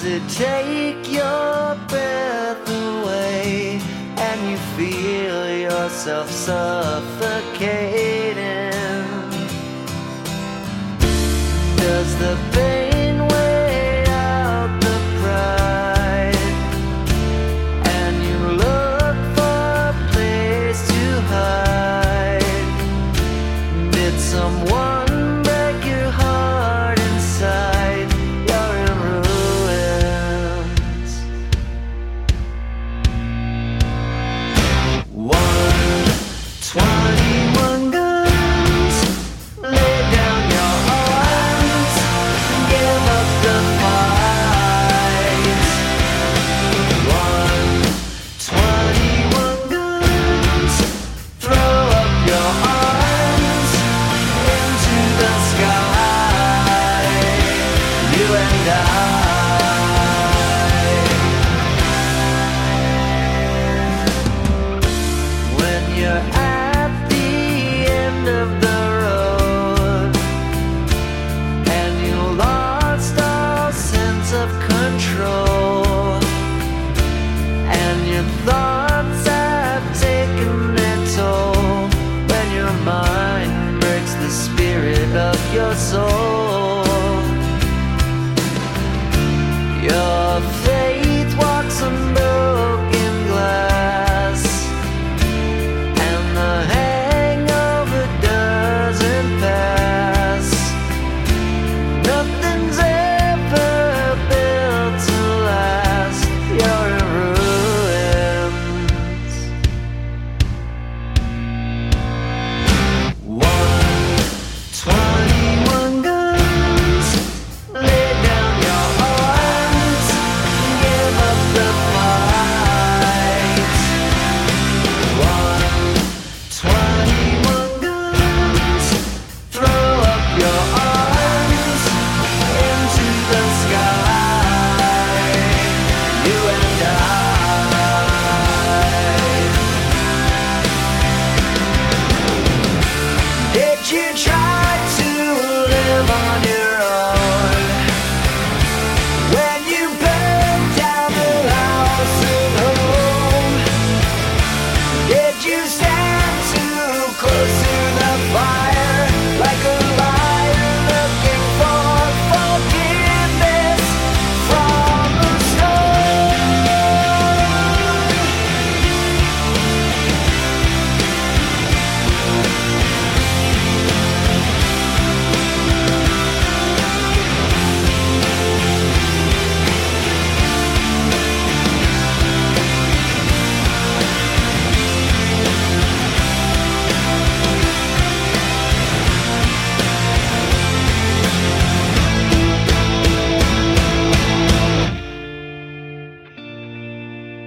Does it take your breath away and you feel yourself suffocating? Does the pain weigh out the pride and you look for a place to hide? Did someone break your heart inside? You're in ruins. 121 guns, lay down your arms, give up the fight. 121 guns, throw up your arms into the sky, you and I. When you're at the end of the road and you lost all sense of control and your thoughts have taken their toll, when your mind breaks the spirit of your soul, your